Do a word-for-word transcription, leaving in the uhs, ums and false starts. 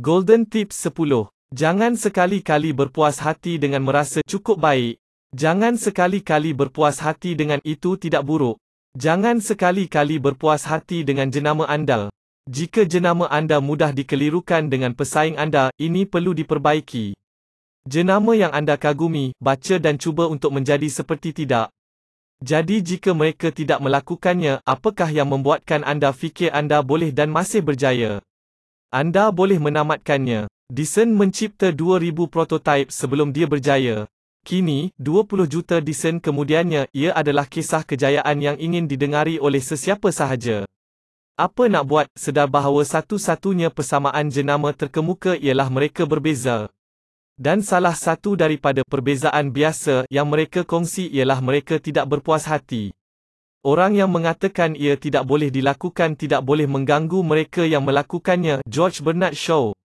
Golden Tips sepuluh. Jangan sekali-kali berpuas hati dengan merasa cukup baik. Jangan sekali-kali berpuas hati dengan itu tidak buruk. Jangan sekali-kali berpuas hati dengan jenama anda. Jika jenama anda mudah dikelirukan dengan pesaing anda, ini perlu diperbaiki. Jenama yang anda kagumi, baca dan cuba untuk menjadi seperti tidak. Jadi jika mereka tidak melakukannya, apakah yang membuatkan anda fikir anda boleh dan masih berjaya? Anda boleh menamatkannya. Dyson mencipta dua ribu prototipe sebelum dia berjaya. Kini, dua puluh juta Dyson kemudiannya, ia adalah kisah kejayaan yang ingin didengari oleh sesiapa sahaja. Apa nak buat, sedar bahawa satu-satunya persamaan jenama terkemuka ialah mereka berbeza. Dan salah satu daripada perbezaan biasa yang mereka kongsi ialah mereka tidak berpuas hati. Orang yang mengatakan ia tidak boleh dilakukan tidak boleh mengganggu mereka yang melakukannya. George Bernard Shaw.